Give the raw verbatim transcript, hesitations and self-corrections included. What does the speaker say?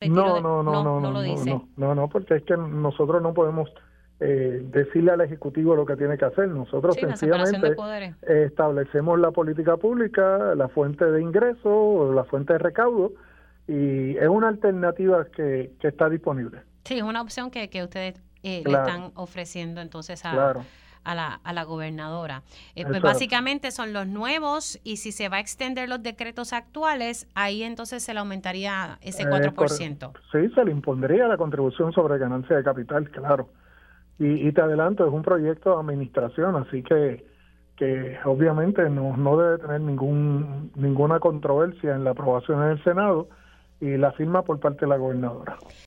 retiro No, de... no, no, No, no, no no, lo no, dice. no, no, no, porque es que nosotros no podemos eh, decirle al Ejecutivo lo que tiene que hacer. Nosotros Sí, la separación de sencillamente poderes. eh, establecemos la política pública, la fuente de ingreso, la fuente de recaudo, y es una alternativa que, que está disponible. Sí, es una opción que, que ustedes eh, le Claro, están ofreciendo entonces a, claro, a, la, a la gobernadora. Eh, pues eso es así. básicamente son los nuevos y si se va a extender los decretos actuales, ahí entonces se le aumentaría ese Es cuatro por correcto. ciento. Sí, se le impondría la contribución sobre ganancia de capital, claro. Y, y te adelanto, es un proyecto de administración, así que que obviamente no, no debe tener ningún ninguna controversia en la aprobación en el Senado y la firma por parte de la gobernadora.